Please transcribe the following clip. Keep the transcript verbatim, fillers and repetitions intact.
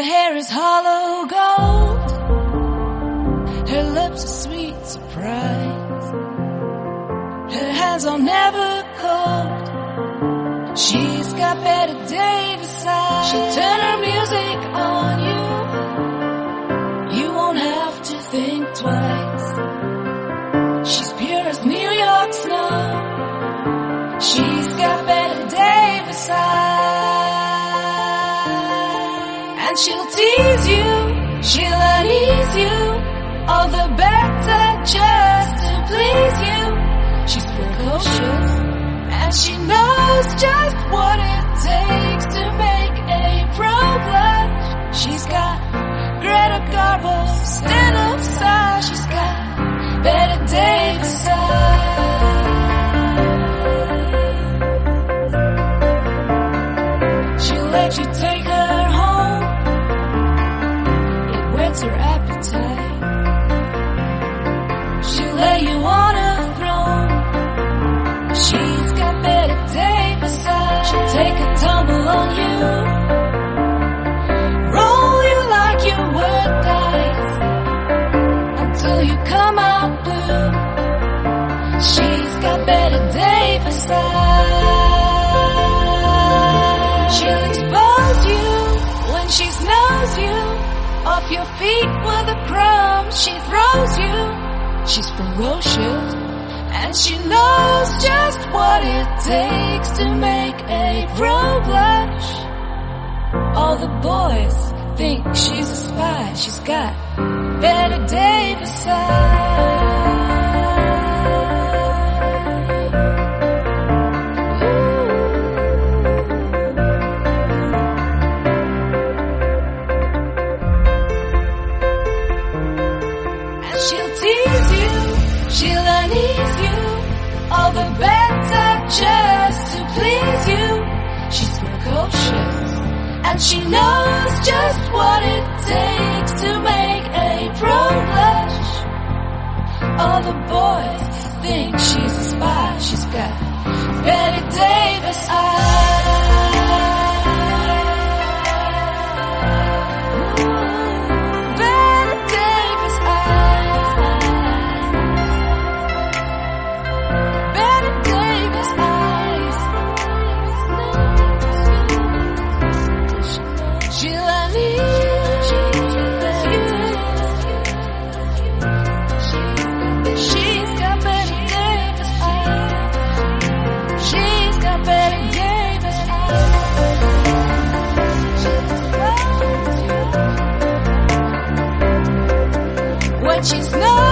hair is hollow gold, her lips a sweet surprise, her hands are never cold. She's got Betty Davis eyes. She'll turn her music on you, you won't have to think twice. She's pure as New York snow. She's got Betty Davis eyes. And she'll tease you, she'll unease you, all the better just to please you. She's precocious, and she knows just what it takes to make a pro blush. She's got Greta Garbo, stand up side. She's got Betty Davis eyes. She'll let you take her home, it whets her appetite. She'll lay you on a throne. She's got Betty Davis eyes. She'll take a tumble on you, roll you like you were dice, until you come out blue. She's got Betty Davis eyes. She'll expose you when she snows you, off your feet with a crumb she throws you. She's ferocious, and she knows just what it takes to make a pro blush. All the boys think she's a spy. She's got Betty Davis eyes. And she'll tease you, she'll unease you, all the better just to please you. She's precocious, and she knows just what it takes to make a pro blush. All the boys think she's a spy. She's got Betty Davis eyes. Betty Davis eyes. Betty Davis eyes. She'll unease you. She's got Betty Davis eyes. She's got Betty Davis eyes. When she snows